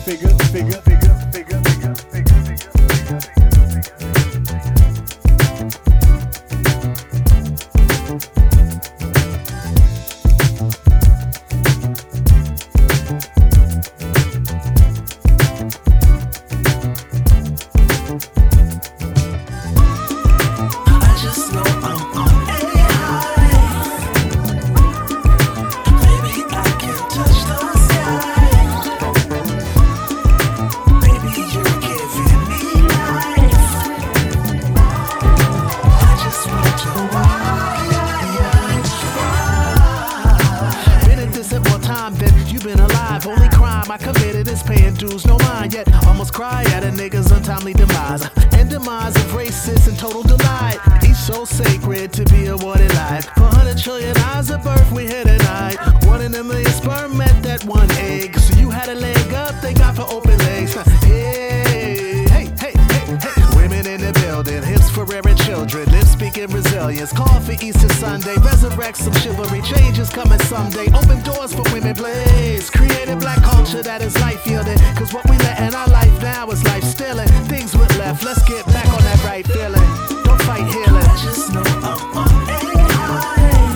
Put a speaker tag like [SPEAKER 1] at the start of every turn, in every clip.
[SPEAKER 1] Only crime I committed is paying dues, no mind yet. Almost cry at a nigga's untimely demise and demise of racist and total delight. Each so sacred to be awarded life. For 100 trillion eyes of birth we here tonight. 1 in a million sperm met that one egg. So you had a leg up, thank God for open legs. Hey, hey, hey, hey, hey. Women in the building, hips for rearing children, lips speaking resilience. Call for Easter Sunday, resurrect some chivalry. Change is coming someday. Open doors for women, blaze. Creative black culture that is life yielding. Cause what we let in our life now is life stealing. Things went left, let's get back on that right feeling. Don't fight healing. I just know I'm on a high.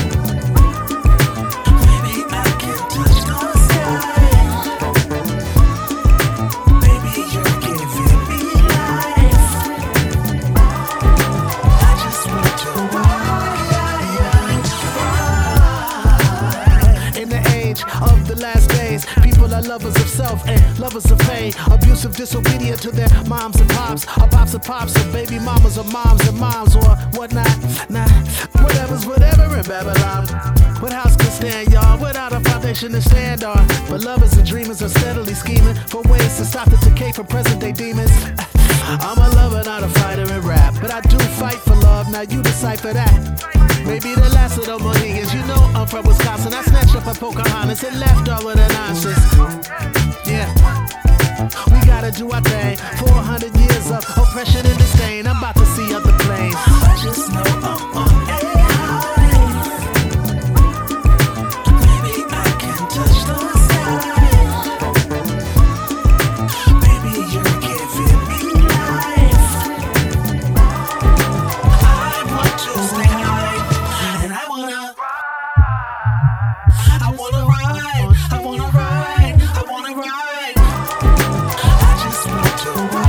[SPEAKER 1] Maybe I can touch the sky. Baby, you're giving me life. I just want to ride. In the age of the last days, people are lovers of self and lovers of fame. Abusive, disobedient to their moms and pops. Or pops and pops, or baby mamas or moms and moms or whatnot. Nah, whatever's whatever in Babylon. What house can stand, y'all, without a foundation to stand on? But lovers and dreamers are steadily scheming for ways to stop the decay from present day demons. I'm a lover, not a fighter in rap, but I do fight for love, now you decipher that. Maybe the last of the Mohegans, you know I'm from Wisconsin. I snatched up a Pocahontas and left all of the nonsense. Yeah, we gotta do our thing. 400 years of oppression and disdain. I'm about to see other planes. I just know I'm on a high. Maybe I can touch the sky. Baby, you're giving me life. I want to stay high, and I wanna ride. I wanna ride. I wanna ride. I wanna ride. I just want to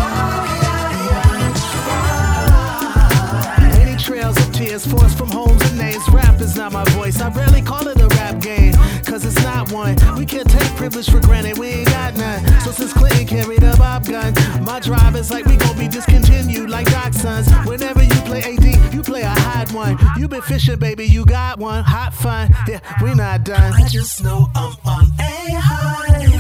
[SPEAKER 1] ride. Many trails of tears forced from homes and names. Rap is not my voice. I rarely call it a rap game, cause it's not one. We can't take privilege for granted, we ain't got none. So since Clinton carried a bob gun, my drive is like we gon' be discontinued like Dachshunds. Whenever you play AD, you play a hide one. You been fishing, baby, you got one. Hot fun, yeah, we not done. I just know I'm on a high.